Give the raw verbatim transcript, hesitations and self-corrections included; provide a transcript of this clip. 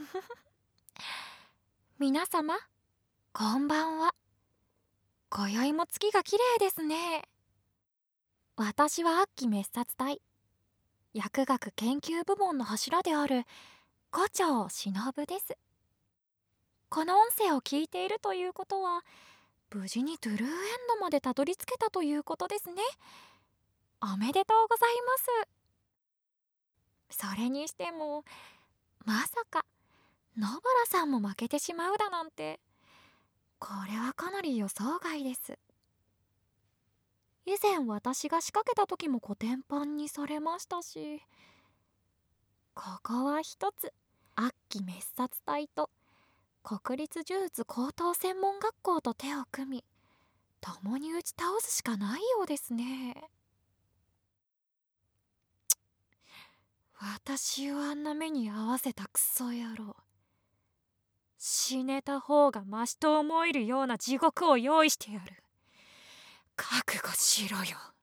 皆様、こんばんは。今宵も月が綺麗ですね。私は悪鬼滅殺隊薬学研究部門の柱である五条忍です。この音声を聞いているということは、無事にトゥルーエンドまでたどり着けたということですね。おめでとうございます。それにしても、まさか野原さんも負けてしまうだなんて、これはかなり予想外です。以前私が仕掛けた時もコテンパンにされましたし、ここは一つ悪鬼滅殺隊と国立呪術高等専門学校と手を組み、共に打ち倒すしかないようですね。私をあんな目に遭わせたクソ野郎、死ねた方がマシと思えるような地獄を用意してやる。覚悟しろよ。